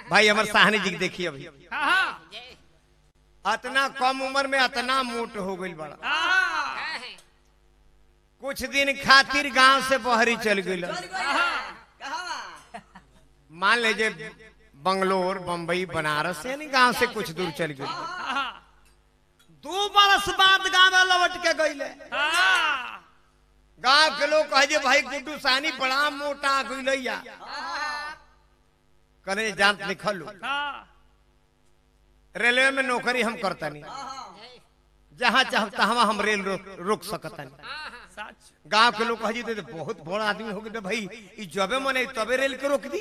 भाई हमारे साहनी जी देखिए अभी इतना कम उम्र में इतना मोट हो गई बड़ा कुछ दिन खातिर गांव से बहरी चल गई मान लीजिए बंगलोर बंबई बनारस यानी गांव से कुछ दूर चल गई 2 बरस बाद गांव में लौट के गई गांव के लोग कहे भाई गुड्डू सानी बड़ा मोटा गई कने जानत लिखल रेलवे में नौकरी हम करता नहीं जहां चाहता हम रेल रोक सकता नहीं गांव के लोग कहे बहुत बड़ा आदमी हो गए भाई जबे मने तबे रेल के रोक दी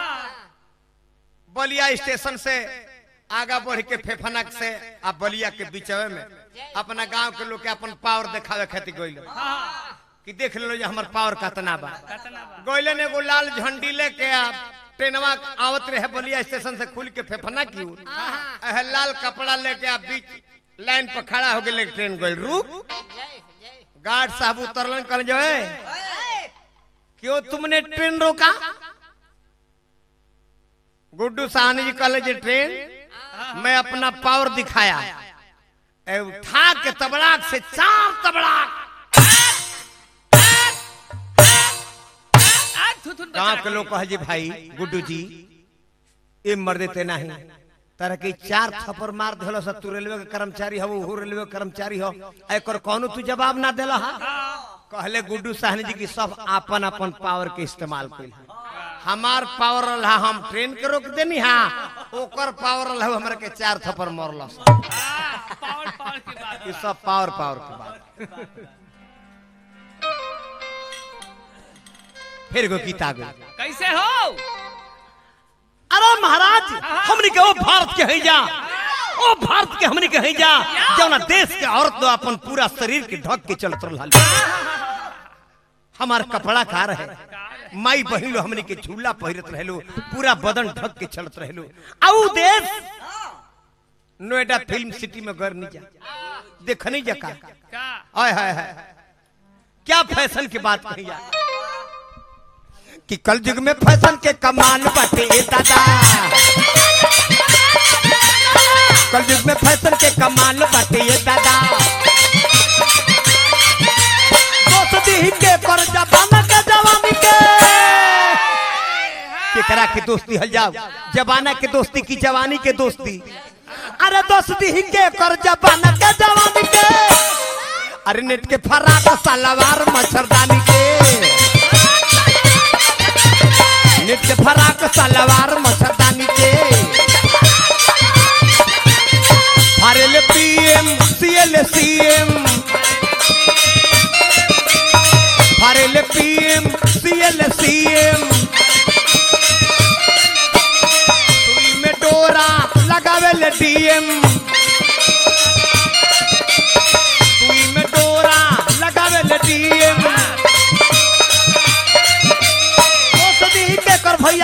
बलिया स्टेशन से आगा बढ़ के फेफनक से आ बलिया के बीचवे में अपना गांव के लोग के अपन पावर दिखावे खातिर गइल कि देख लो जे हमर पावर कितना बा गइले ने एगो लाल झंडी लेके ट्रेनवा आवत रहे बलिया स्टेशन से खुल के फेफना की लाल कपड़ा लेके आप बीच लाइन पर खड़ा हो गए ट्रेन गई रुक गार्ड साहब उतरलन कल जो है क्यों तुमने ट्रेन रोका गुड्डू साहनी जी कल जो ट्रेन मैं अपना पावर दिखाया उठा के तबड़ाक से 4 तबड़ाक गांव के लोग कहे भाई गुड्डू जी ये मर देते नहीं तरह के 4 थप्पड़ मार दिलो तू रेलवे के कर्मचारी हो वो रेलवे के कर्मचारी हो एक कौन तू जवाब ना दिला कहले गुड्डू साहनी जी की सब अपन अपन पावर के इस्तेमाल कर हमार पावर रहा हम ट्रेन के रोक देनी हाँ ओकर पावर रहा हमरा के 4 थप्पड़ मारल सब पावर की बात फिर गो गीता गो कैसे हो अरे महाराज हमने के वो भारत के है जा ओ भारत के हमने के है जा जौना देश के औरत तो अपन पूरा शरीर के ढक के चलत रहल हमार कपड़ा का रहे माई बहिन लो हमने के झूला पहिरत रहलो पूरा बदन ढक के चलत रहलो आउ देश नोएडा फिल्म सिटी में घर नहीं जा देखनी जा का हाय हाय हाय क्या फैशन की बात कही जा कि कल युग में फैशन के कमाल बाटे दादा कल युग में फैशन के कमाल बाटे दादा दोस्ती के कर जमाना के जवानी के केकरा के दोस्ती हल जाओ जमाना के दोस्ती की जवानी के दोस्ती अरे दोस्ती के कर जमाना के जवानी के अरे नेट के फराक सलवार मच्छरदानी के नेट के फराक सलवार मच्छरदानी के फारेल पीएम सीएल सीएम फारेल पीएम सीएल सीएम सुई में डोरा लगावेल डीएम सुई में डोरा लगावेल डीएम भैया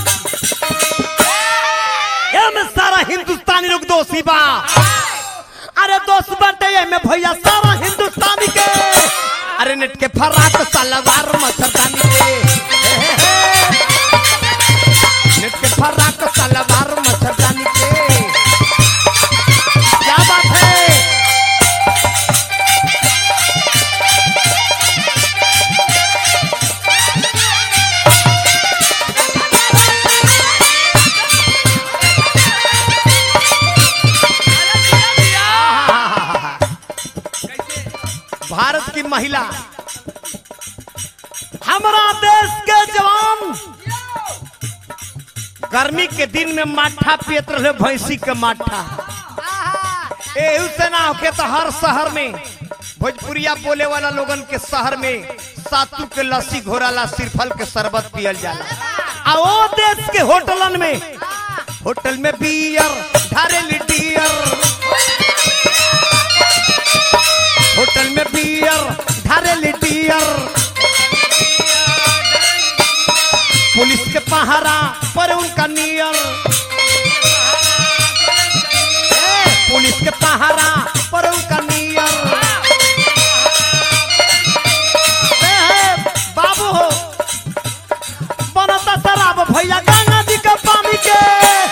सारा हिंदुस्तानी लोग दोषी बा अरे दोस्त बटे में भैया सारा हिंदुस्तानी के अरे नेट के फराक सलवार मच्छरदानी के नेट के फराक सलवार मच्छरदानी के क्या बात है भारत की महिला हमारा देश के जवान गर्मी के दिन में माठा पियत रहे भैंसी के माठा एहू से ना होके तो हर शहर में भोजपुरिया बोले वाला लोगन के शहर में सातू के लस्सी घोराला सिरफल के शरबत पियल जाला आ वो देश के होटलन में होटल में बियर ढारेली डियर होटल में बियर ढारेली डियर पुलिस के पहरा पर उनका नियर पुलिस के पहरा पर उनका नियर बाबू हो बनता शराब भैया गंगा जी के पानी के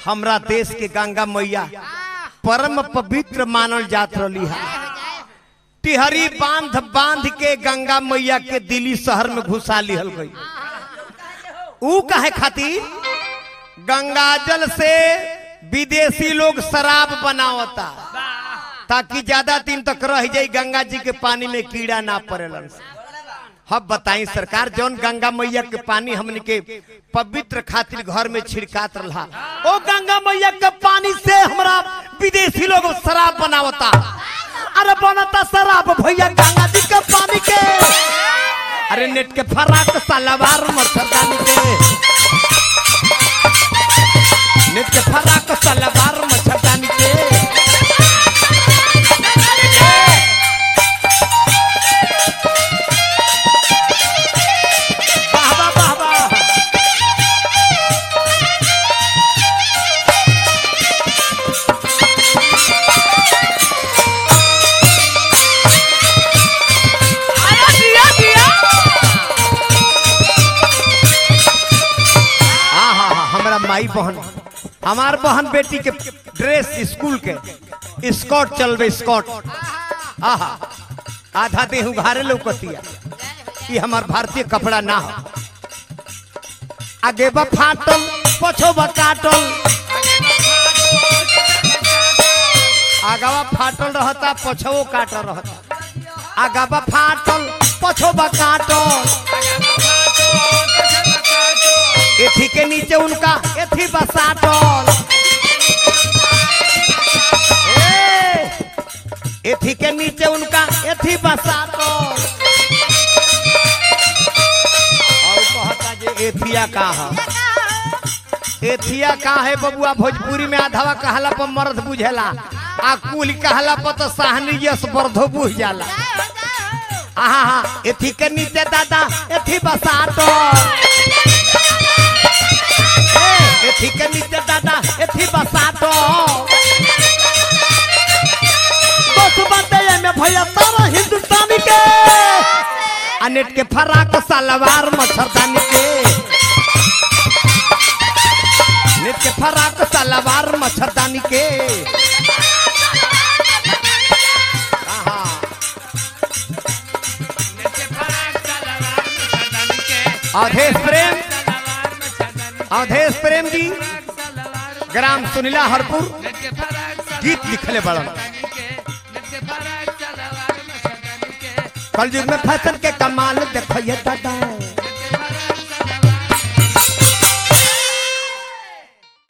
हमरा देश के गंगा मैया परम पवित्र मानल जात रही है। टिहरी बांध बांध के गंगा मैया के दिल्ली शहर में घुसा लिहल गई। ऊ काहे खातिर? गंगा जल से विदेशी लोग शराब बनावता ताकि ज्यादा दिन तक रह जाए, गंगा जी के पानी में कीड़ा ना पड़ेलन। हम बताई सरकार, जौन गंगा मैया के पानी हमने के पवित्र खातिर घर में छिड़कात रहा, ओ गंगा मैया के पानी से हमरा विदेशी लोग शराब बनावता। अरे बनता शराब भैया गंगा जी के पानी के। अरे नेट के फराक सलवार मच्छरदानी के, नेट के फराक सलवार मच्छरदानी के। माई बहन, हमार बहन बेटी के ड्रेस स्कूल के स्कॉट चलबे स्कॉट, आहा आधा देह उघारे लौकतिया। ये हमार भारतीय कपड़ा ना हो। आगे बा फाटल पछो बा काटल, आगावा फाटल रहता पछो काटल रहता। आगावा फाटल पछो बा काटल, एथी के नीचे उनका एथी बसाटल। एथी के नीचे उनका एथी बसाटल। और कहता जे एथिया का है, एथिया का है बबुआ? भोजपुरी में आधावा कहला पर मर्द बुझेला, आ कुल कहला पर तो साहनी यस बर्धो बुझ जाला। आहा हा, एथी के नीचे दादा एथी बसाटल, एथी के नीचे दादा एथी बसाटो। बस बाते में भैया तारा हिंदुस्तानी के, अनेट के फराक सलवार मच्छरदानी के, नेट के फराक सलवार मच्छरदानी के। अवधेश प्रेम, अवधेश प्रेम जी ग्राम सुनीला हरपुर गीत लिखले बड़ा। कलयुग में फैशन के कमाल देखिए दादा,